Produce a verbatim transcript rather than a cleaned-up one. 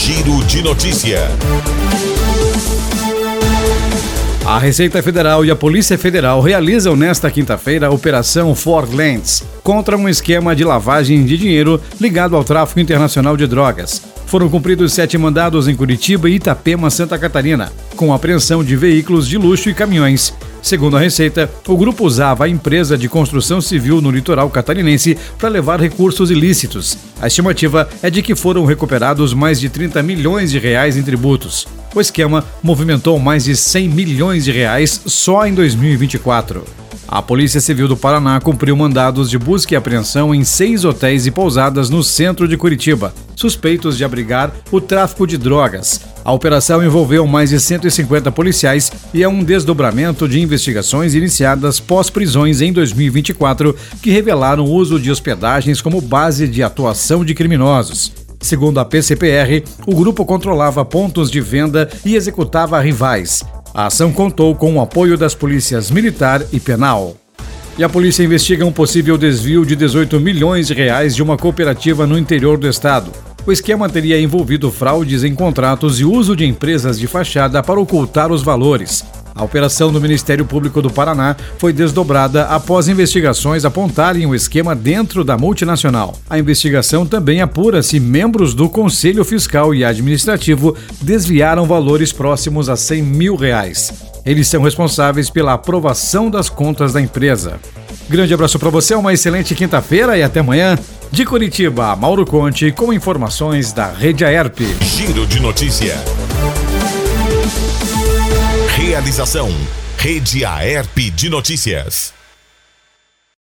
Giro de Notícia. A Receita Federal e a Polícia Federal realizam nesta quinta-feira a Operação Four Lands contra um esquema de lavagem de dinheiro ligado ao tráfico internacional de drogas. Foram cumpridos sete mandados em Curitiba e Itapema, Santa Catarina, com apreensão de veículos de luxo e caminhões. Segundo a Receita, o grupo usava a empresa de construção civil no litoral catarinense para levar recursos ilícitos. A estimativa é de que foram recuperados mais de trinta milhões de reais em tributos. O esquema movimentou mais de cem milhões de reais só em dois mil e vinte e quatro. A Polícia Civil do Paraná cumpriu mandados de busca e apreensão em seis hotéis e pousadas no centro de Curitiba, suspeitos de abrigar o tráfico de drogas. A operação envolveu mais de cento e cinquenta policiais e é um desdobramento de investigações iniciadas pós-prisões em dois mil e vinte e quatro, que revelaram o uso de hospedagens como base de atuação de criminosos. Segundo a P C P R, o grupo controlava pontos de venda e executava rivais. A ação contou com o apoio das polícias militar e penal. E a polícia investiga um possível desvio de dezoito milhões de reais de uma cooperativa no interior do estado. O esquema teria envolvido fraudes em contratos e uso de empresas de fachada para ocultar os valores. A operação do Ministério Público do Paraná foi desdobrada após investigações apontarem o esquema dentro da multinacional. A investigação também apura se membros do Conselho Fiscal e Administrativo desviaram valores próximos a cem mil reais. Eles são responsáveis pela aprovação das contas da empresa. Grande abraço para você, uma excelente quinta-feira e até amanhã. De Curitiba, Mauro Conte com informações da Rede Aerp. Giro de Notícia. Realização: Rede Aerp de Notícias.